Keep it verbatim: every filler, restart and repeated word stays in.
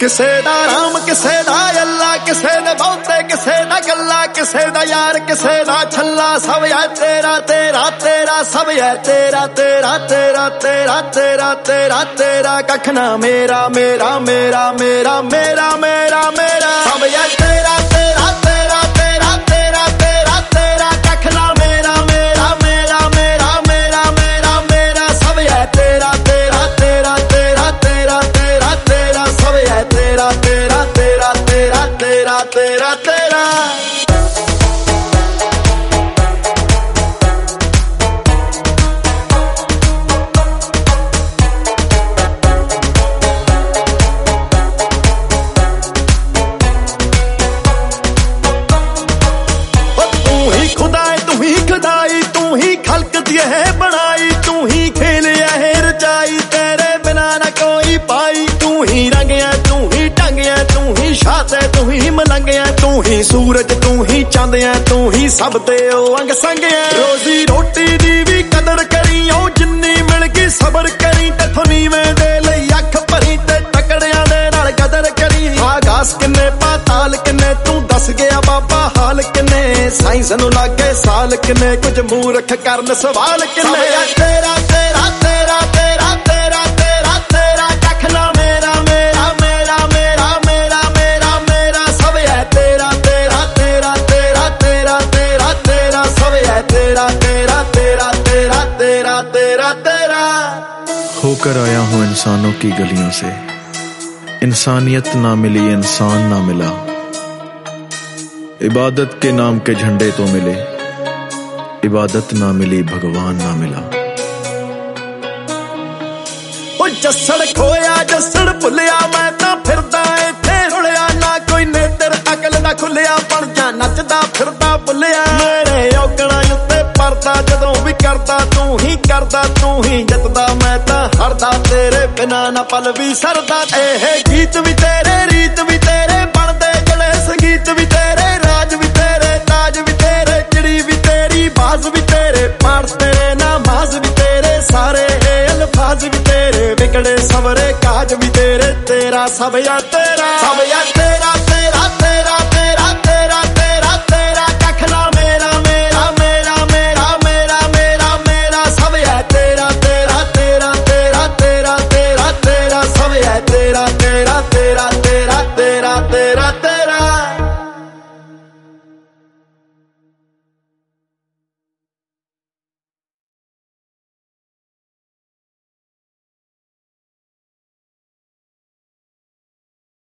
ਕਿਸੇ ਦਾ ਰਾਮ ਕਿਸੇ ਦਾ ਅੱਲਾ, ਕਿਸੇ ਦੇ ਬਹੁਤੇ ਕਿਸੇ ਦਾ ਗੱਲਾ, ਕਿਸੇ ਦਾ ਯਾਰ ਕਿਸੇ ਦਾ ਛੱਲਾ, ਸਭ ਹੈ ਤੇਰਾ ਤੇਰਾ ਤੇਰਾ, ਸਭ ਹੈ ਤੇਰਾ ਤੇਰਾ ਤੇਰਾ ਤੇਰਾ ਤੇਰਾ ਤੇਰਾ ਤੇਰਾ, ਕੱਖ ਨਾ ਮੇਰਾ ਮੇਰਾ ਮੇਰਾ ਮੇਰਾ ਮੇਰਾ ਮੇਰਾ ਮੇਰਾ, ਸਭ ਹੈ ਤੇਰਾ ਤੇਰਾ ਤੇਰਾ ਤੇਰਾ ਤੇਰਾ ਤੇਰਾ ਤੇਰਾ, ਕੱਖ ਨਾ ਮੇਰਾ ਮੇਰਾ ਮੇਰਾ ਮੇਰਾ ਮੇਰਾ ਮੇਰਾ ਮੇਰਾ, ਸਭ ਹੈ ਤੇਰਾ ਤੇਰਾ ਤੇਰਾ ਤੇਰਾ ਤੇਰਾ ਤੇਰਾ ਤੇਰਾ, ਸਭ ਹੈ ਤੇਰਾ ਤੇਰਾ ਤੇਰਾ ਤੇਰਾ ਤੇਰਾ ਤੇਰਾ ਤੇਰਾ। तू ही खलक दिए है बनाई, तू ही खेलिया है रचाई, तेरे बिना न कोई पाई, तू ही रंगया तू ही टंगया, तू ही छात है तू ही मलंग है, तू ही सूरज तू ही चंद है, तू ही सब ते ओ अंग संग है। रोजी रोटी दी भी कदर करी ओ जिन्नी मिल गई सबर करी, तथों नीवें दे लई अख भरी ते टकड़ियां दे नाल कदर करी। आकाश किन्ने पाताल किन्ने तू दस गया बाबा हाल किन्ने, साइंस नूं लागे साल किन्ने, कुछ मूर्ख करन सवाल किन्ने। तेरा तेरा तेरा तेरा तेरा तेरा तेरा, कख ना मेरा मेरा मेरा मेरा मेरा मेरा मेरा, सब है तेरा तेरा तेरा तेरा तेरा तेरा तेरा, सब है तेरा तेरा तेरा तेरा तेरा तेरा तेरा। होकर आया हूँ इंसानों की गलियों से, इंसानियत ना मिली इंसान ना मिला, इबादत के नाम के झंडे तो मिले, इबादत ना मिली भगवान ना मिला। ओ जस्सड़ खोया जस्सड़ भुलिया, मैं तां फिरदा इत्थे रुलिया, ना कोई नेतर अकल दा खुलिया, बन जा नचदा फिरदा भुलिया। मेरे औगणा उत्ते परदा जदों भी करदा तू ही करदा, तू ही जितदा मैं तां हरदा, तेरे बिना ना पल भी सरदा। एह गीत भी तेरे रीत भी तेरे, बनदे जले संगीत भी तेरे, राज भी तेरे ताज भी तेरे, चिड़ी भी तेरी बाज भी तेरे, पाठ तेरे नमाज भी तेरे, सारे अल्फाज भी तेरे, बिगड़े सवरे काज भी तेरे, तेरा सब या तेरा सब या तेरा।